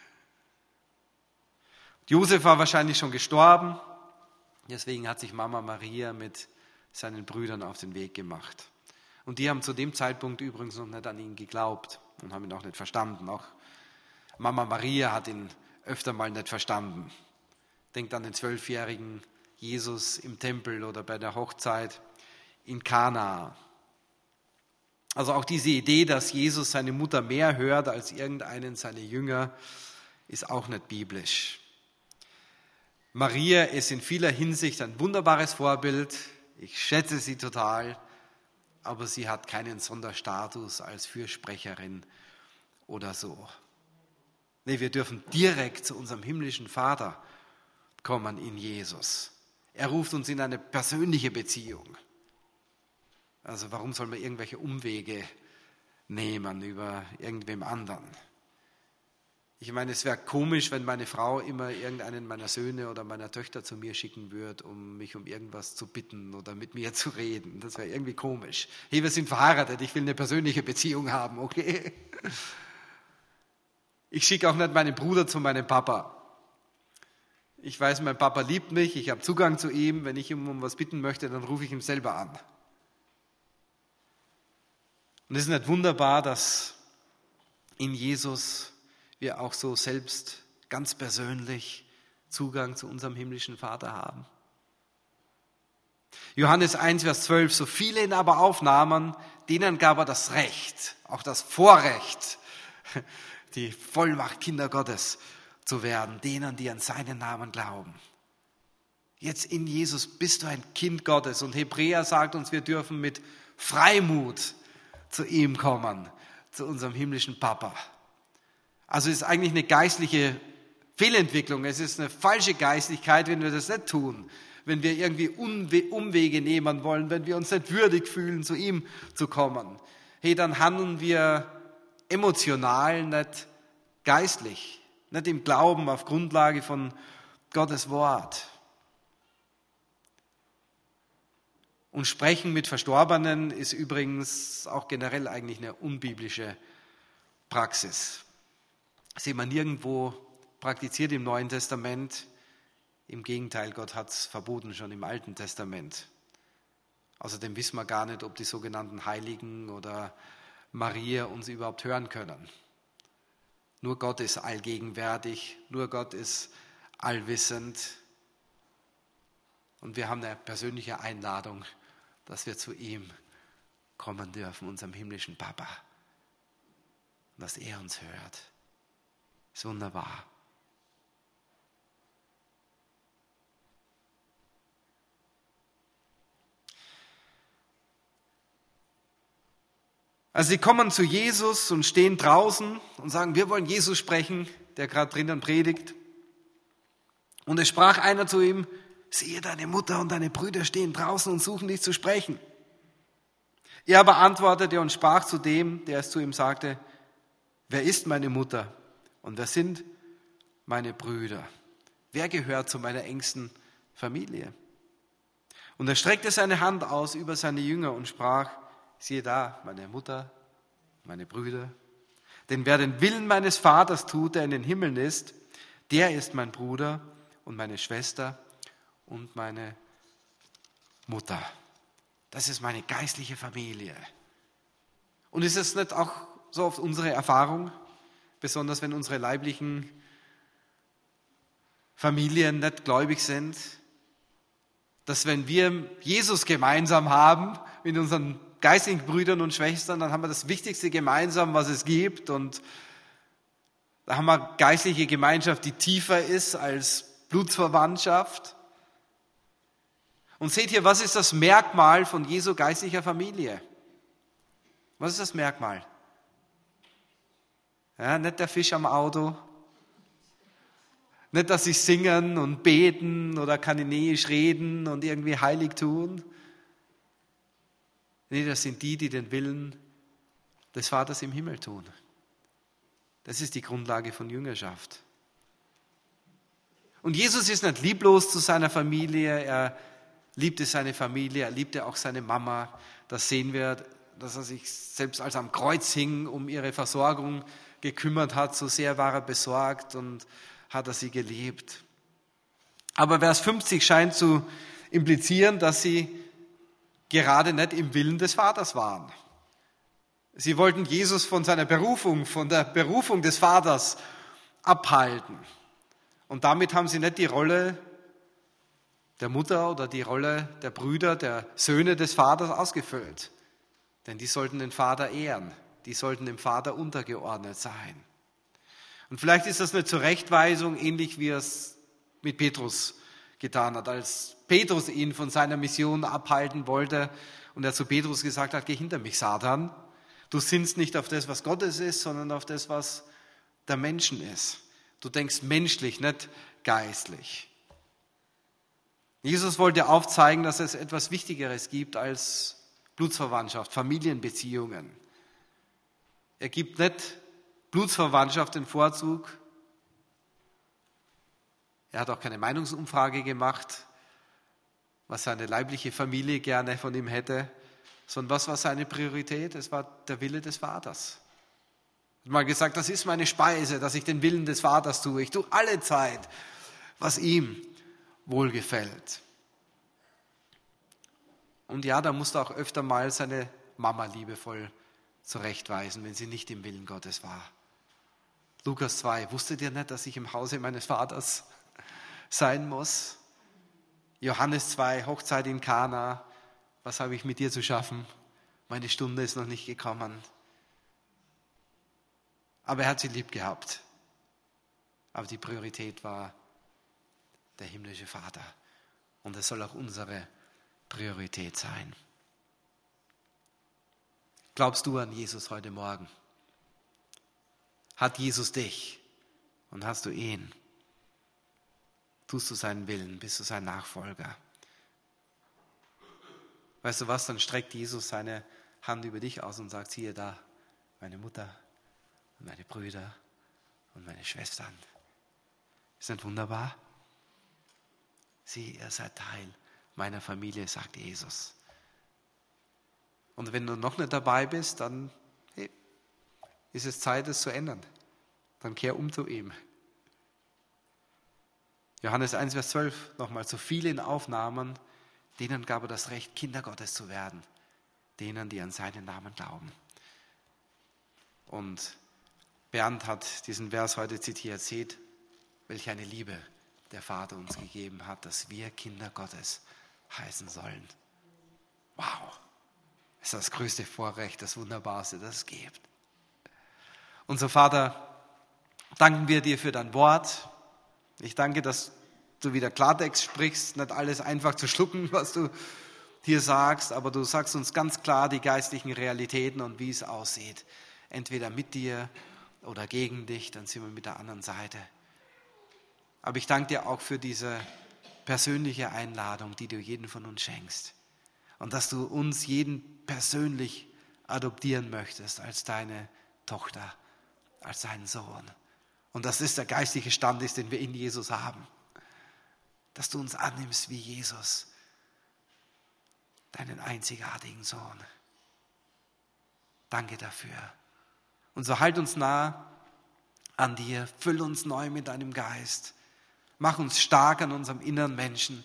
Josef war wahrscheinlich schon gestorben. Deswegen hat sich Mama Maria mit seinen Brüdern auf den Weg gemacht. Und die haben zu dem Zeitpunkt übrigens noch nicht an ihn geglaubt und haben ihn auch nicht verstanden. Auch Mama Maria hat ihn öfter mal nicht verstanden. Denkt an den zwölfjährigen Jesus im Tempel oder bei der Hochzeit in Kana. Also auch diese Idee, dass Jesus seine Mutter mehr hört als irgendeinen seiner Jünger, ist auch nicht biblisch. Maria ist in vieler Hinsicht ein wunderbares Vorbild. Ich schätze sie total, aber sie hat keinen Sonderstatus als Fürsprecherin oder so. Nee, wir dürfen direkt zu unserem himmlischen Vater kommen in Jesus. Er ruft uns in eine persönliche Beziehung. Also warum soll man irgendwelche Umwege nehmen über irgendwem anderen? Ich meine, es wäre komisch, wenn meine Frau immer irgendeinen meiner Söhne oder meiner Töchter zu mir schicken würde, um mich um irgendwas zu bitten oder mit mir zu reden. Das wäre irgendwie komisch. Hey, wir sind verheiratet, ich will eine persönliche Beziehung haben, okay? Ich schicke auch nicht meinen Bruder zu meinem Papa. Ich weiß, mein Papa liebt mich, ich habe Zugang zu ihm. Wenn ich ihm um was bitten möchte, dann rufe ich ihn selber an. Und es ist nicht wunderbar, dass in Jesus wir auch so selbst ganz persönlich Zugang zu unserem himmlischen Vater haben. Johannes eins, Vers zwölf, so viele ihn aber aufnahmen, denen gab er das Recht, auch das Vorrecht, die Vollmacht Kinder Gottes zu werden, denen, die an seinen Namen glauben. Jetzt in Jesus bist du ein Kind Gottes und Hebräer sagt uns, wir dürfen mit Freimut zu ihm kommen, zu unserem himmlischen Papa. Also es ist eigentlich eine geistliche Fehlentwicklung, es ist eine falsche Geistlichkeit, wenn wir das nicht tun, wenn wir irgendwie Umwege nehmen wollen, wenn wir uns nicht würdig fühlen, zu ihm zu kommen. Hey, dann handeln wir emotional, nicht geistlich, nicht im Glauben auf Grundlage von Gottes Wort. Und Sprechen mit Verstorbenen ist übrigens auch generell eigentlich eine unbiblische Praxis. Sehen wir nirgendwo praktiziert im Neuen Testament. Im Gegenteil, Gott hat es verboten schon im Alten Testament. Außerdem wissen wir gar nicht, ob die sogenannten Heiligen oder Maria uns überhaupt hören können. Nur Gott ist allgegenwärtig, nur Gott ist allwissend. Und wir haben eine persönliche Einladung, dass wir zu ihm kommen dürfen, unserem himmlischen Papa. Und dass er uns hört. Ist wunderbar. Also sie kommen zu Jesus und stehen draußen und sagen, wir wollen Jesus sprechen, der gerade drinnen predigt. Und es sprach einer zu ihm, siehe, deine Mutter und deine Brüder stehen draußen und suchen dich zu sprechen. Er aber antwortete und sprach zu dem, der es zu ihm sagte, wer ist meine Mutter und wer sind meine Brüder? Wer gehört zu meiner engsten Familie? Und er streckte seine Hand aus über seine Jünger und sprach, siehe da, meine Mutter, meine Brüder. Denn wer den Willen meines Vaters tut, der in den Himmeln ist, der ist mein Bruder und meine Schwester und meine Mutter. Das ist meine geistliche Familie. Und ist es nicht auch so oft unsere Erfahrung, besonders wenn unsere leiblichen Familien nicht gläubig sind, dass wenn wir Jesus gemeinsam haben mit unseren geistlichen Brüdern und Schwestern, dann haben wir das Wichtigste gemeinsam, was es gibt. Und da haben wir geistliche Gemeinschaft, die tiefer ist als Blutsverwandtschaft. Und seht hier, was ist das Merkmal von Jesu geistlicher Familie? Was ist das Merkmal? Ja, nicht der Fisch am Auto, nicht, dass sie singen und beten oder kananäisch reden und irgendwie heilig tun. Nee, das sind die, die den Willen des Vaters im Himmel tun. Das ist die Grundlage von Jüngerschaft. Und Jesus ist nicht lieblos zu seiner Familie, er liebte seine Familie, er liebte auch seine Mama. Das sehen wir, dass er sich selbst als am Kreuz hing, um ihre Versorgung gekümmert hat. So sehr war er besorgt und hat er sie geliebt. Aber Vers fünfzig scheint zu implizieren, dass sie gerade nicht im Willen des Vaters waren. Sie wollten Jesus von seiner Berufung, von der Berufung des Vaters abhalten. Und damit haben sie nicht die Rolle der Mutter oder die Rolle der Brüder, der Söhne des Vaters ausgefüllt. Denn die sollten den Vater ehren, die sollten dem Vater untergeordnet sein. Und vielleicht ist das eine Zurechtweisung, ähnlich wie er es mit Petrus getan hat, als Petrus ihn von seiner Mission abhalten wollte und er zu Petrus gesagt hat, geh hinter mich, Satan. Du sinnst nicht auf das, was Gottes ist, sondern auf das, was der Menschen ist. Du denkst menschlich, nicht geistlich. Jesus wollte aufzeigen, dass es etwas Wichtigeres gibt als Blutsverwandtschaft, Familienbeziehungen. Er gibt nicht Blutsverwandtschaft den Vorzug. Er hat auch keine Meinungsumfrage gemacht, was seine leibliche Familie gerne von ihm hätte, sondern was war seine Priorität? Es war der Wille des Vaters. Er hat mal gesagt, das ist meine Speise, dass ich den Willen des Vaters tue. Ich tue alle Zeit, was ihm wohlgefällt. Und ja, da musste auch öfter mal seine Mama liebevoll zurechtweisen, wenn sie nicht im Willen Gottes war. Lukas zwei, wusstet ihr nicht, dass ich im Hause meines Vaters sein muss? Johannes zwei, Hochzeit in Kana, was habe ich mit dir zu schaffen? Meine Stunde ist noch nicht gekommen. Aber er hat sie lieb gehabt. Aber die Priorität war der himmlische Vater. Und es soll auch unsere Priorität sein. Glaubst du an Jesus heute Morgen? Hat Jesus dich und hast du ihn? Tust du seinen Willen, bist du sein Nachfolger? Weißt du was, dann streckt Jesus seine Hand über dich aus und sagt, siehe da, meine Mutter und meine Brüder und meine Schwestern. Ist nicht wunderbar? Sieh, ihr seid Teil meiner Familie, sagt Jesus. Und wenn du noch nicht dabei bist, dann hey, ist es Zeit, es zu ändern. Dann kehr um zu ihm. Johannes eins, Vers zwölf, nochmal, so viele in Aufnahmen, denen gab er das Recht, Kinder Gottes zu werden, denen, die an seinen Namen glauben. Und Bernd hat diesen Vers heute zitiert, seht, welch eine Liebe der Vater uns gegeben hat, dass wir Kinder Gottes heißen sollen. Wow, das ist das größte Vorrecht, das Wunderbarste, das es gibt. Unser Vater, danken wir dir für dein Wort. Ich danke, dass du wieder Klartext sprichst, nicht alles einfach zu schlucken, was du hier sagst, aber du sagst uns ganz klar die geistlichen Realitäten und wie es aussieht. Entweder mit dir oder gegen dich, dann sind wir mit der anderen Seite. Aber ich danke dir auch für diese persönliche Einladung, die du jedem von uns schenkst. Und dass du uns jeden persönlich adoptieren möchtest als deine Tochter, als deinen Sohn. Und dass das der geistliche Stand ist, den wir in Jesus haben. Dass du uns annimmst wie Jesus, deinen einzigartigen Sohn. Danke dafür. Und so halt uns nah an dir, füll uns neu mit deinem Geist. Mach uns stark an unserem inneren Menschen.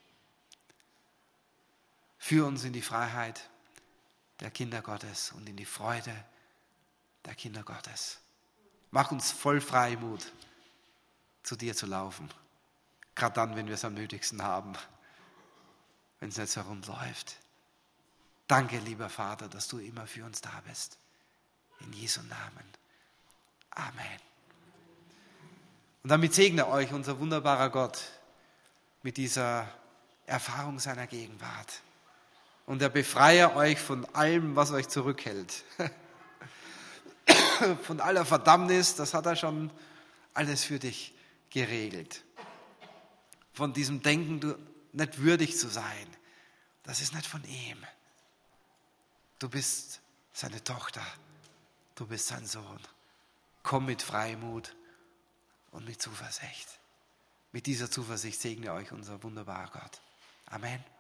Führ uns in die Freiheit der Kinder Gottes und in die Freude der Kinder Gottes. Mach uns voll Freimut, zu dir zu laufen. Gerade dann, wenn wir es am nötigsten haben, wenn es nicht so herumläuft. Danke, lieber Vater, dass du immer für uns da bist. In Jesu Namen. Amen. Und damit segne euch unser wunderbarer Gott mit dieser Erfahrung seiner Gegenwart. Und er befreie euch von allem, was euch zurückhält. Von aller Verdammnis, das hat er schon alles für dich geregelt. Von diesem Denken, du nicht würdig zu sein, das ist nicht von ihm. Du bist seine Tochter, du bist sein Sohn. Komm mit Freimut und mit Zuversicht. Mit dieser Zuversicht segne euch unser wunderbarer Gott. Amen.